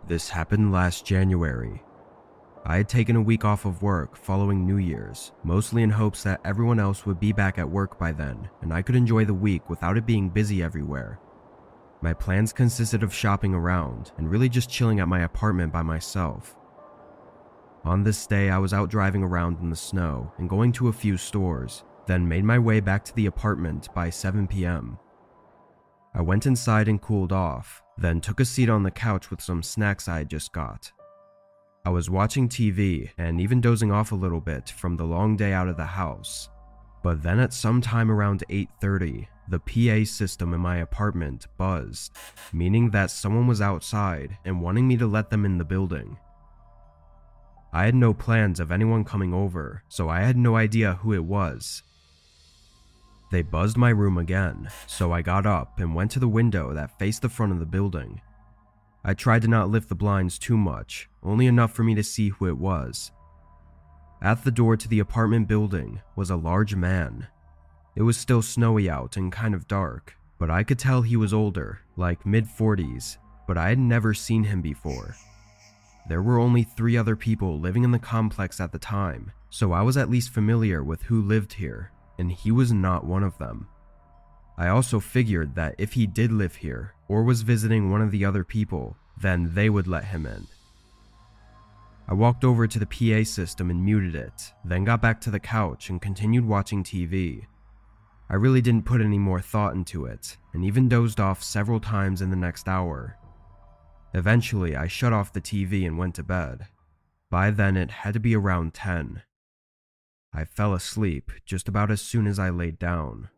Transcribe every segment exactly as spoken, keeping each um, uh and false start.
This happened last January. I had taken a week off of work following New Year's, mostly in hopes that everyone else would be back at work by then and I could enjoy the week without it being busy everywhere. My plans consisted of shopping around and really just chilling at my apartment by myself. On this day, I was out driving around in the snow and going to a few stores, then made my way back to the apartment by seven p m I went inside and cooled off, then took a seat on the couch with some snacks I had just got. I was watching T V and even dozing off a little bit from the long day out of the house. But then at some time around eight thirty, the P A system in my apartment buzzed, meaning that someone was outside and wanting me to let them in the building. I had no plans of anyone coming over, so I had no idea who it was. They buzzed my room again, so I got up and went to the window that faced the front of the building. I tried to not lift the blinds too much, only enough for me to see who it was. At the door to the apartment building was a large man. It was still snowy out and kind of dark, but I could tell he was older, like mid forties, but I had never seen him before. There were only three other people living in the complex at the time, so I was at least familiar with who lived here, and he was not one of them. I also figured that if he did live here, or was visiting one of the other people, then they would let him in. I walked over to the P A system and muted it, then got back to the couch and continued watching T V. I really didn't put any more thought into it, and even dozed off several times in the next hour. Eventually, I shut off the T V and went to bed. By then, it had to be around ten. I fell asleep just about as soon as I laid down.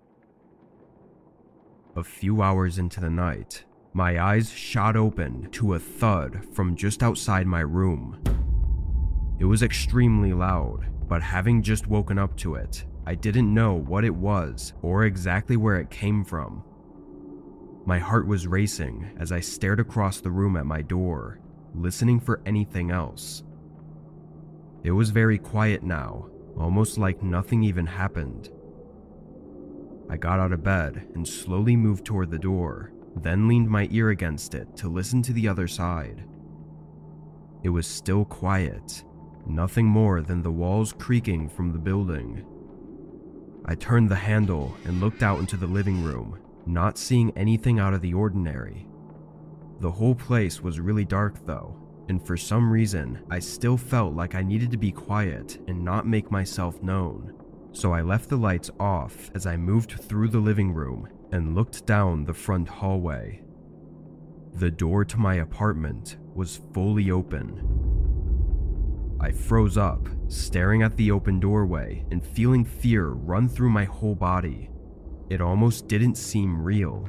A few hours into the night, my eyes shot open to a thud from just outside my room. It was extremely loud, but having just woken up to it, I didn't know what it was or exactly where it came from. My heart was racing as I stared across the room at my door, listening for anything else. It was very quiet now, almost like nothing even happened. I got out of bed and slowly moved toward the door, then leaned my ear against it to listen to the other side. It was still quiet, nothing more than the walls creaking from the building. I turned the handle and looked out into the living room, not seeing anything out of the ordinary. The whole place was really dark though, and for some reason, I still felt like I needed to be quiet and not make myself known. So I left the lights off as I moved through the living room and looked down the front hallway. The door to my apartment was fully open. I froze up, staring at the open doorway and feeling fear run through my whole body. It almost didn't seem real.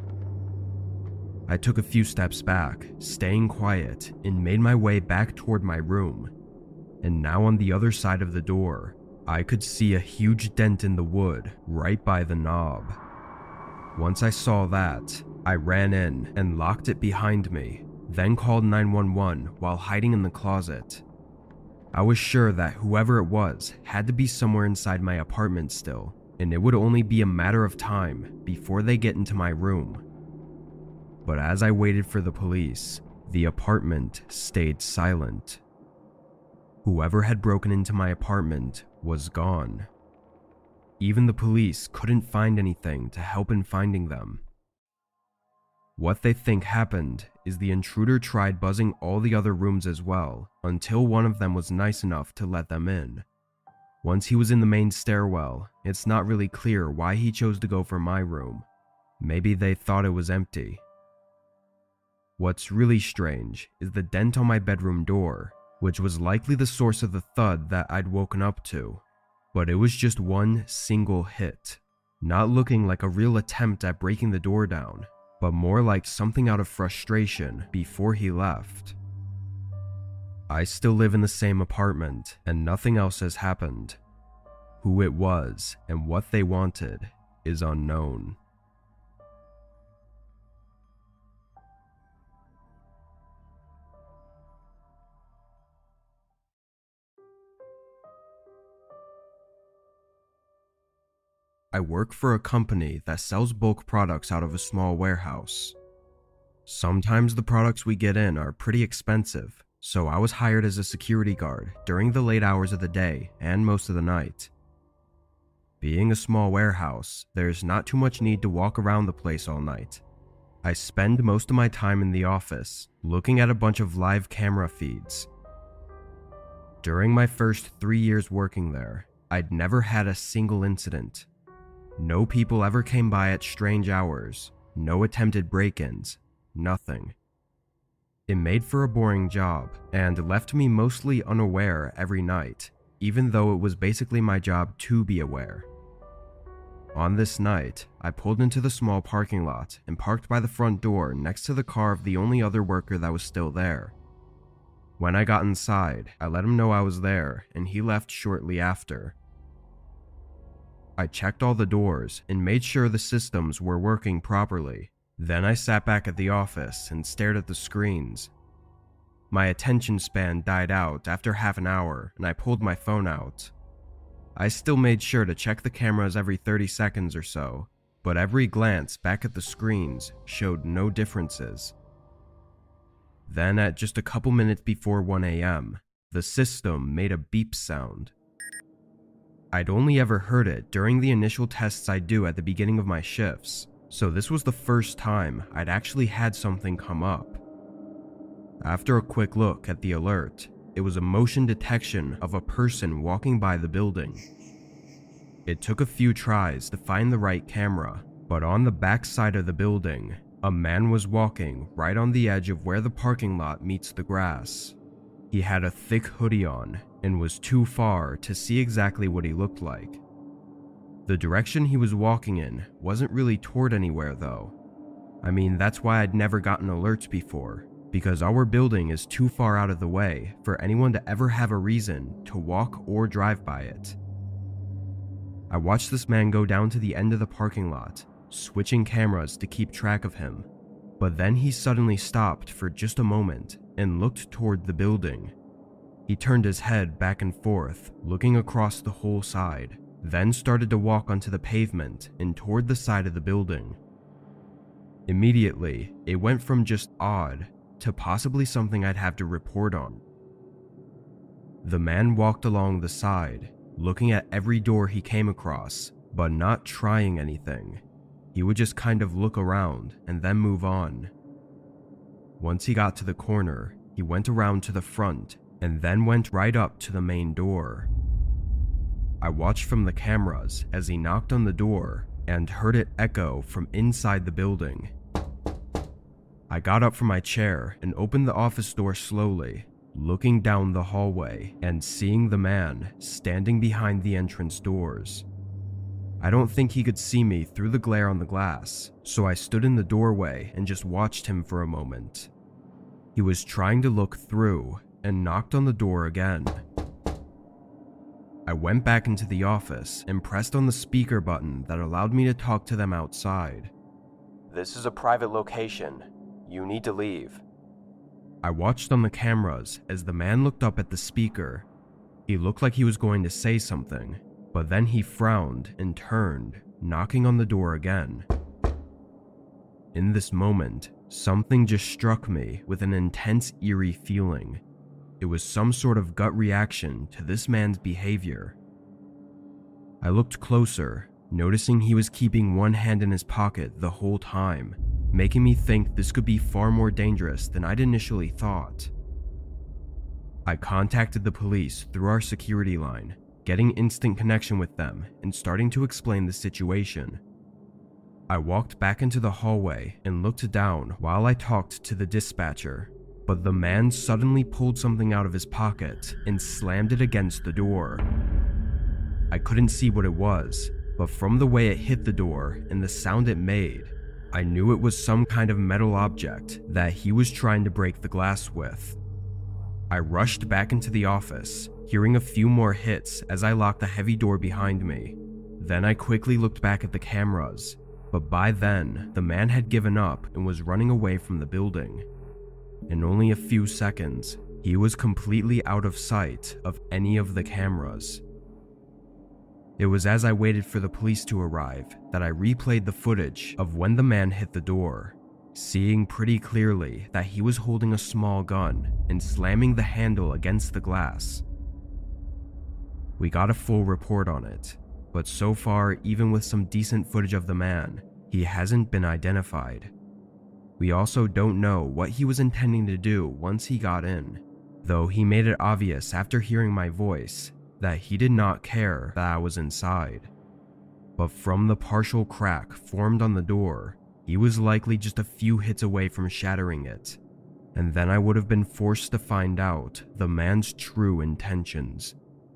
I took a few steps back, staying quiet, and made my way back toward my room. And now on the other side of the door, I could see a huge dent in the wood right by the knob. Once I saw that, I ran in and locked it behind me, then called nine one one while hiding in the closet. I was sure that whoever it was had to be somewhere inside my apartment still, and it would only be a matter of time before they get into my room. But as I waited for the police, the apartment stayed silent. Whoever had broken into my apartment was gone. Even the police couldn't find anything to help in finding them. What they think happened is the intruder tried buzzing all the other rooms as well, until one of them was nice enough to let them in. Once he was in the main stairwell, it's not really clear why he chose to go for my room. Maybe they thought it was empty. What's really strange is the dent on my bedroom door, which was likely the source of the thud that I'd woken up to. But it was just one single hit, not looking like a real attempt at breaking the door down, but more like something out of frustration before he left. I still live in the same apartment, and nothing else has happened. Who it was and what they wanted is unknown. I work for a company that sells bulk products out of a small warehouse. Sometimes the products we get in are pretty expensive, so I was hired as a security guard during the late hours of the day and most of the night. Being a small warehouse, there's not too much need to walk around the place all night. I spend most of my time in the office, looking at a bunch of live camera feeds. During my first three years working there, I'd never had a single incident. No people ever came by at strange hours, no attempted break-ins, nothing. It made for a boring job, and left me mostly unaware every night, even though it was basically my job to be aware. On this night, I pulled into the small parking lot and parked by the front door next to the car of the only other worker that was still there. When I got inside, I let him know I was there, and he left shortly after. I checked all the doors and made sure the systems were working properly. Then I sat back at the office and stared at the screens. My attention span died out after half an hour, and I pulled my phone out. I still made sure to check the cameras every thirty seconds or so, but every glance back at the screens showed no differences. Then at just a couple minutes before one A M, the system made a beep sound. I'd only ever heard it during the initial tests I do at the beginning of my shifts, so this was the first time I'd actually had something come up. After a quick look at the alert, it was a motion detection of a person walking by the building. It took a few tries to find the right camera, but on the back side of the building, a man was walking right on the edge of where the parking lot meets the grass. He had a thick hoodie on and was too far to see exactly what he looked like. The direction he was walking in wasn't really toward anywhere though. I mean, that's why I'd never gotten alerts before, because our building is too far out of the way for anyone to ever have a reason to walk or drive by it. I watched this man go down to the end of the parking lot, switching cameras to keep track of him, but then he suddenly stopped for just a moment and looked toward the building. He turned his head back and forth, looking across the whole side, then started to walk onto the pavement and toward the side of the building. Immediately, it went from just odd to possibly something I'd have to report on. The man walked along the side, looking at every door he came across, but not trying anything. He would just kind of look around and then move on. Once he got to the corner, he went around to the front and then went right up to the main door. I watched from the cameras as he knocked on the door and heard it echo from inside the building. I got up from my chair and opened the office door slowly, looking down the hallway and seeing the man standing behind the entrance doors. I don't think he could see me through the glare on the glass, so I stood in the doorway and just watched him for a moment. He was trying to look through and knocked on the door again. I went back into the office and pressed on the speaker button that allowed me to talk to them outside. "This is a private location. You need to leave." I watched on the cameras as the man looked up at the speaker. He looked like he was going to say something, but then he frowned and turned, knocking on the door again. In this moment, something just struck me with an intense, eerie feeling. It was some sort of gut reaction to this man's behavior. I looked closer, noticing he was keeping one hand in his pocket the whole time, making me think this could be far more dangerous than I'd initially thought. I contacted the police through our security line, getting instant connection with them and starting to explain the situation. I walked back into the hallway and looked down while I talked to the dispatcher, but the man suddenly pulled something out of his pocket and slammed it against the door. I couldn't see what it was, but from the way it hit the door and the sound it made, I knew it was some kind of metal object that he was trying to break the glass with. I rushed back into the office, hearing a few more hits as I locked the heavy door behind me. Then I quickly looked back at the cameras, but by then, the man had given up and was running away from the building. In only a few seconds, he was completely out of sight of any of the cameras. It was as I waited for the police to arrive that I replayed the footage of when the man hit the door. seeing pretty clearly that he was holding a small gun and slamming the handle against the glass. We got a full report on it, but so far, even with some decent footage of the man, he hasn't been identified. We also don't know what he was intending to do once he got in, though he made it obvious after hearing my voice that he did not care that I was inside. But from the partial crack formed on the door, he was likely just a few hits away from shattering it, and then I would have been forced to find out the man's true intentions.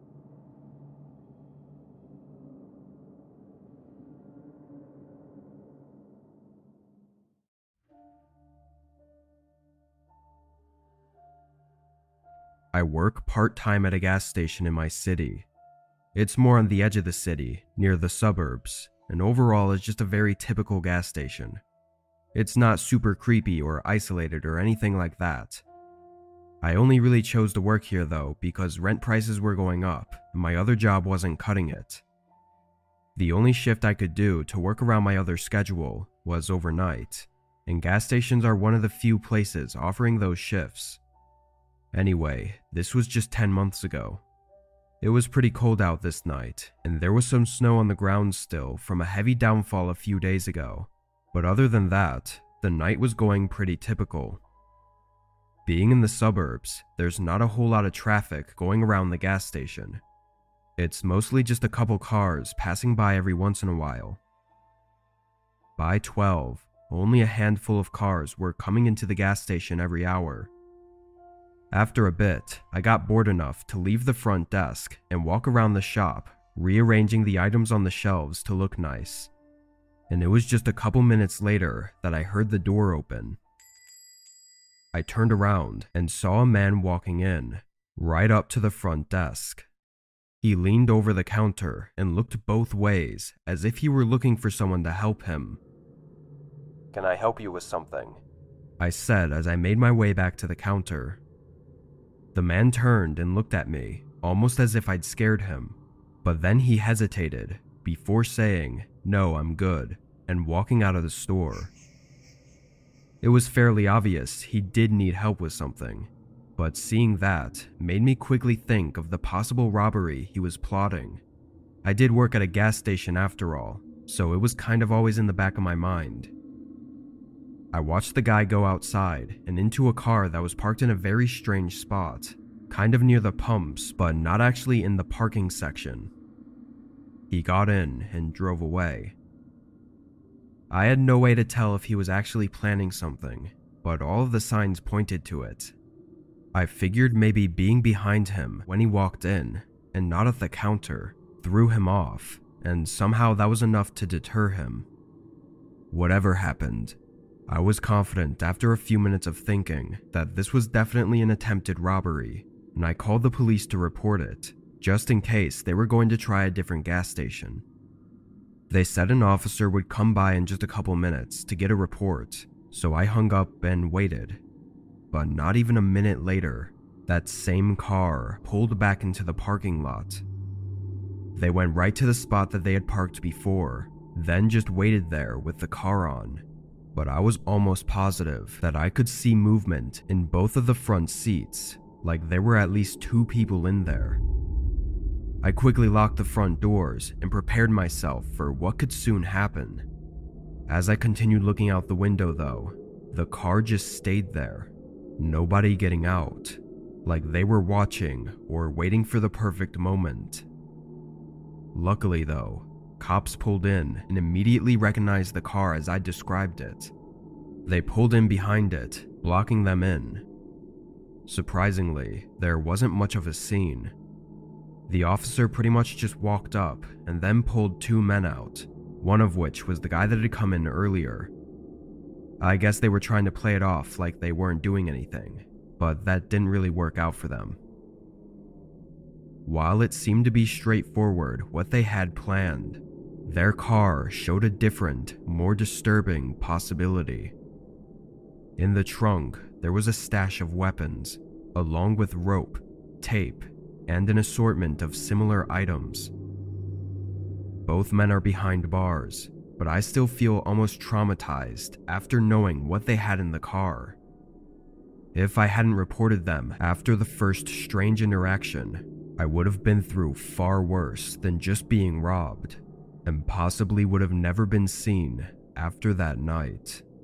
I work part-time at a gas station in my city. It's more on the edge of the city, near the suburbs, and overall is just a very typical gas station. It's not super creepy or isolated or anything like that. I only really chose to work here though because rent prices were going up and my other job wasn't cutting it. The only shift I could do to work around my other schedule was overnight, and gas stations are one of the few places offering those shifts. Anyway, this was just ten months ago. It was pretty cold out this night, and there was some snow on the ground still from a heavy downfall a few days ago, but other than that, the night was going pretty typical. Being in the suburbs, there's not a whole lot of traffic going around the gas station. It's mostly just a couple cars passing by every once in a while. By twelve, only a handful of cars were coming into the gas station every hour. After a bit, I got bored enough to leave the front desk and walk around the shop, rearranging the items on the shelves to look nice. And it was just a couple minutes later that I heard the door open. I turned around and saw a man walking in, right up to the front desk. He leaned over the counter and looked both ways as if he were looking for someone to help him. "Can I help you with something?" I said as I made my way back to the counter. The man turned and looked at me, almost as if I'd scared him, but then he hesitated before saying, "No, I'm good," and walking out of the store. It was fairly obvious he did need help with something, but seeing that made me quickly think of the possible robbery he was plotting. I did work at a gas station after all, so it was kind of always in the back of my mind. I watched the guy go outside and into a car that was parked in a very strange spot, kind of near the pumps, but not actually in the parking section. He got in and drove away. I had no way to tell if he was actually planning something, but all of the signs pointed to it. I figured maybe being behind him when he walked in, and not at the counter, threw him off, and somehow that was enough to deter him. Whatever happened, I was confident after a few minutes of thinking that this was definitely an attempted robbery, and I called the police to report it, just in case they were going to try a different gas station. They said an officer would come by in just a couple minutes to get a report, so I hung up and waited. But not even a minute later, that same car pulled back into the parking lot. They went right to the spot that they had parked before, then just waited there with the car on. But I was almost positive that I could see movement in both of the front seats, like there were at least two people in there. I quickly locked the front doors and prepared myself for what could soon happen. As I continued looking out the window though, the car just stayed there, nobody getting out, like they were watching or waiting for the perfect moment. Luckily though, cops pulled in and immediately recognized the car as I described it. They pulled in behind it, blocking them in. Surprisingly, there wasn't much of a scene. The officer pretty much just walked up and then pulled two men out, one of which was the guy that had come in earlier. I guess they were trying to play it off like they weren't doing anything, but that didn't really work out for them. While it seemed to be straightforward what they had planned, their car showed a different, more disturbing possibility. In the trunk, there was a stash of weapons, along with rope, tape, and an assortment of similar items. Both men are behind bars, but I still feel almost traumatized after knowing what they had in the car. If I hadn't reported them after the first strange interaction, I would have been through far worse than just being robbed, and possibly would have never been seen after that night.